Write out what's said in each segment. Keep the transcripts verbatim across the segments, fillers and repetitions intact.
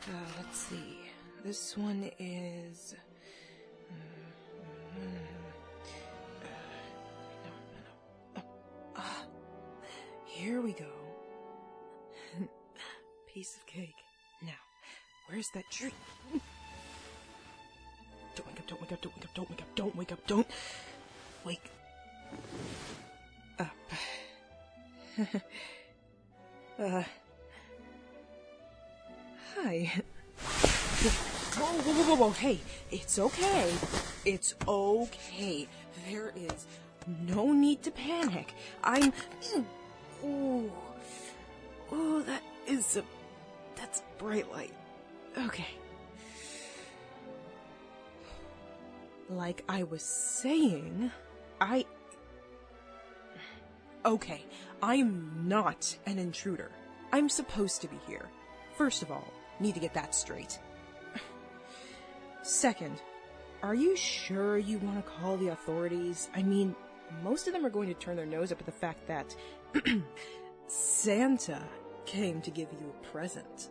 Uh, let's see. This one is... Mm, uh, no, no, no. Oh, ah, here we go. Piece of cake. Now, where's that tree? Don't wake up, don't wake up, don't wake up, don't wake up, don't wake up, don't wake up. uh, hi. Whoa, whoa, whoa, whoa, whoa, hey, it's okay. It's okay. There is no need to panic. I'm... Ooh. Ooh, that is a... That's bright light. Okay. Like I was saying, I... Okay, I'm not an intruder. I'm supposed to be here. First of all, need to get that straight. Second, are you sure you want to call the authorities? I mean, most of them are going to turn their nose up at the fact that Santa came to give you a present.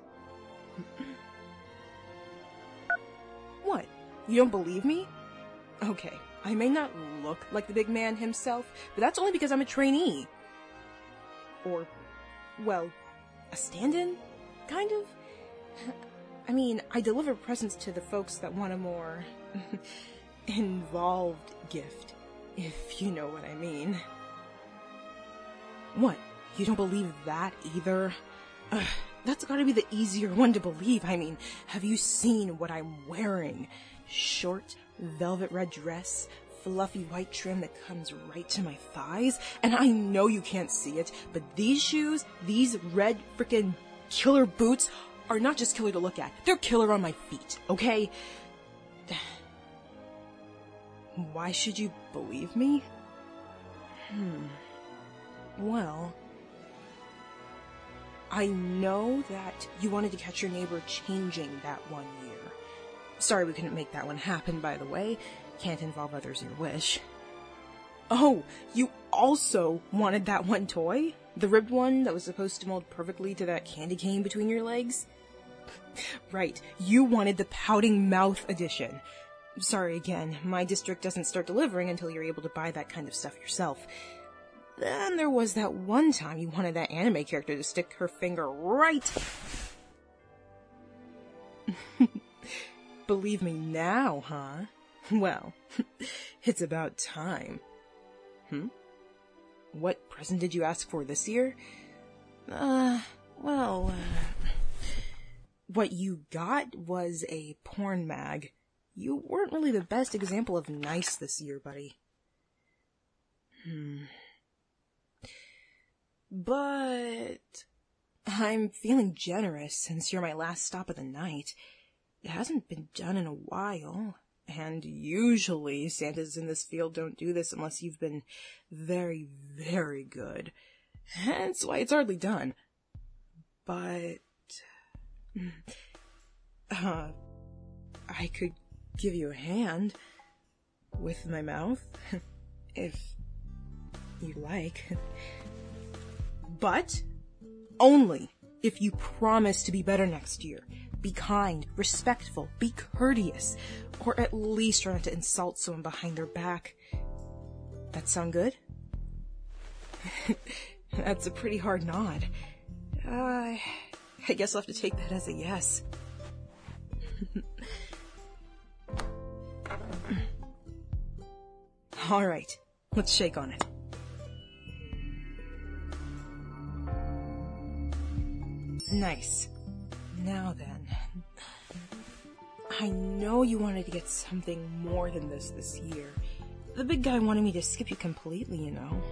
What? You don't believe me? Okay, I may not look like the big man himself, but that's only because I'm a trainee. Or, well, a stand-in? Kind of? I mean, I deliver presents to the folks that want a more involved gift, if you know what I mean. What? You don't believe that either? Ugh, that's gotta be the easier one to believe. I mean, have you seen what I'm wearing? Short, velvet red dress, fluffy white trim that comes right to my thighs, and I know you can't see it, but these shoes, these red frickin' killer boots, are not just killer to look at, they're killer on my feet, okay? Why should you believe me? Hmm. Well, I know that you wanted to catch your neighbor changing that one year. Sorry we couldn't make that one happen, by the way. Can't involve others in your wish. Oh, you also wanted that one toy? The ribbed one that was supposed to mold perfectly to that candy cane between your legs? Right, you wanted the pouting mouth edition. Sorry again, my district doesn't start delivering until you're able to buy that kind of stuff yourself. Then there was that one time you wanted that anime character to stick her finger right... Believe me now, huh? Well, it's about time. Hmm? What present did you ask for this year? Uh, well, uh, what you got was a porn mag. You weren't really the best example of nice this year, buddy. Hmm. But I'm feeling generous since you're my last stop of the night. It hasn't been done in a while, and usually Santas in this field don't do this unless you've been very, very good. That's why it's hardly done. But, uh, I could give you a hand with my mouth, if you like. But only if you promise to be better next year. Be kind, respectful, be courteous, or at least try not to insult someone behind their back. That sound good? That's a pretty hard nod. Uh, I guess I'll have to take that as a yes. Alright, let's shake on it. Nice. Now then, I know you wanted to get something more than this this year. The big guy wanted me to skip you completely, you know.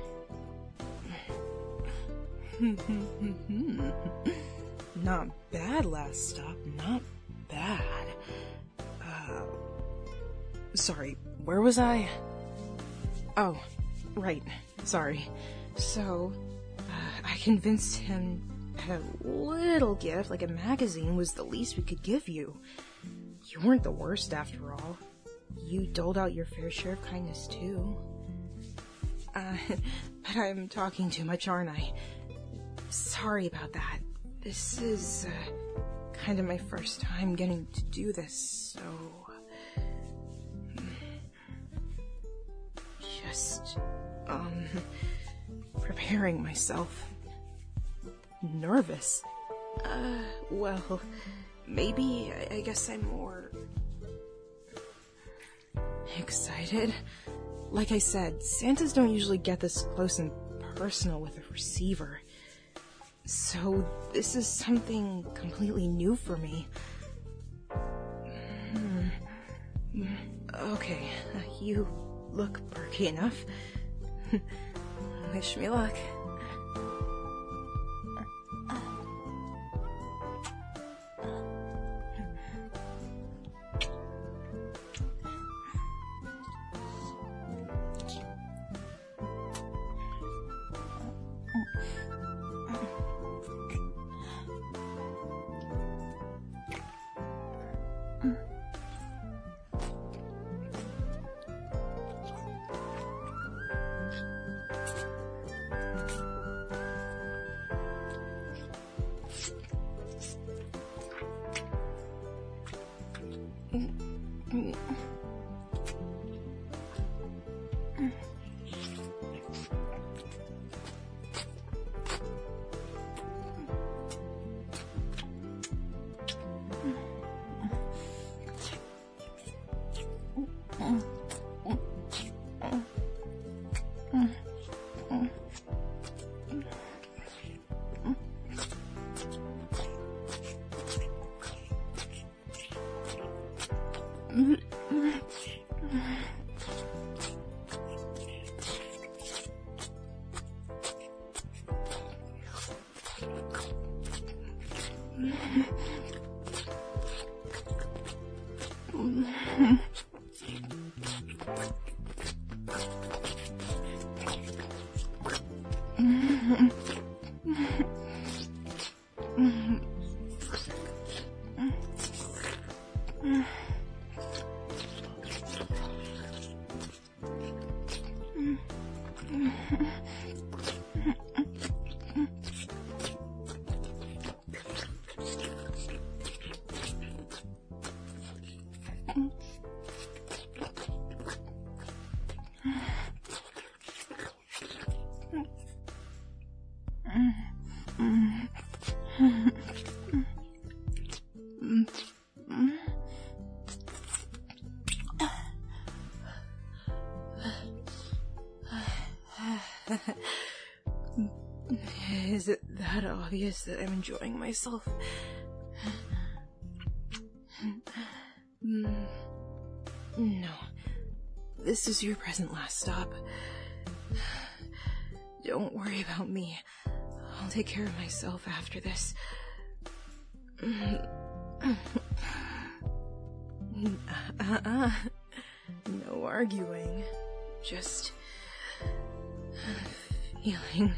Not bad last stop, not bad. Uh, sorry, where was I? Oh, right, sorry. So, uh, I convinced him a little gift, like a magazine, was the least we could give you. You weren't the worst, after all. You doled out your fair share of kindness, too. Uh, but I'm talking too much, aren't I? Sorry about that. This is, uh, kind of my first time getting to do this, so... Just, um, preparing myself. Nervous. Uh, well, maybe, I, I guess I'm more... excited. Like I said, Santas don't usually get this close and personal with a receiver. So this is something completely new for me. Hmm. Okay, you look perky enough. Wish me luck. Is it that obvious that I'm enjoying myself? No. This is your present last stop. Don't worry about me. I'll take care of myself after this. Uh-uh. No arguing. Just... feeling...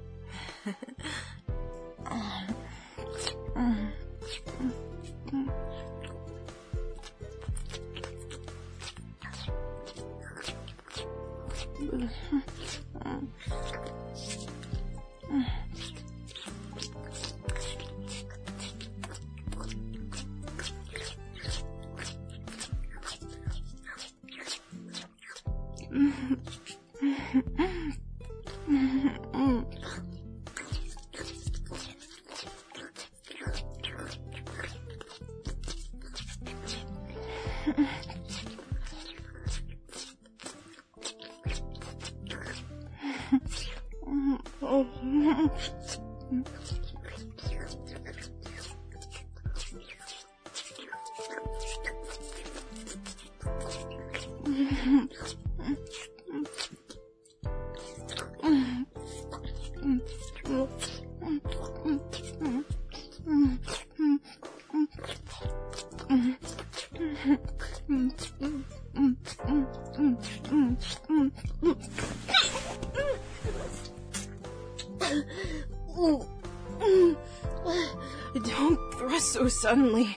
Don't thrust so suddenly.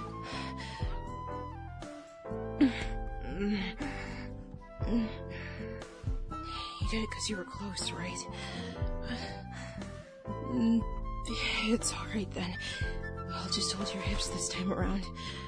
You did it because you were close, right? It's alright then. I'll just hold your hips this time around.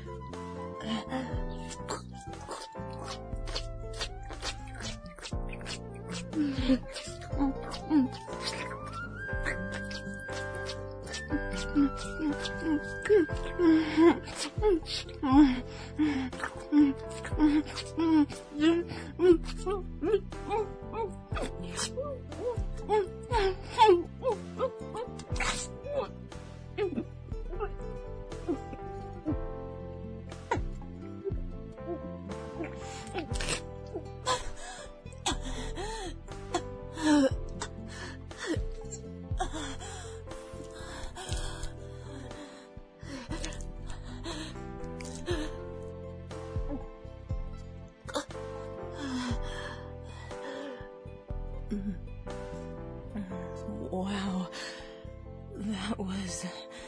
Wow, that was...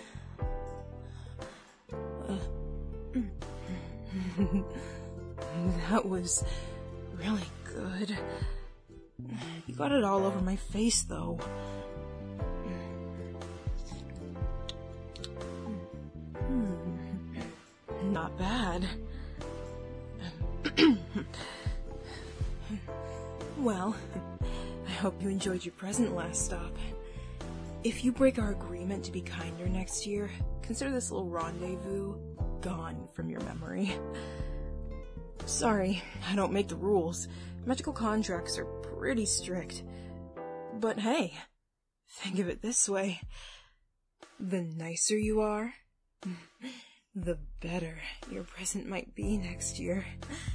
Uh, that was really good. You got it all over my face, though. Not bad. Well, I hope you enjoyed your present last stop. If you break our agreement to be kinder next year, consider this little rendezvous gone from your memory. Sorry, I don't make the rules. Magical contracts are pretty strict. But hey, think of it this way. The nicer you are, the better your present might be next year.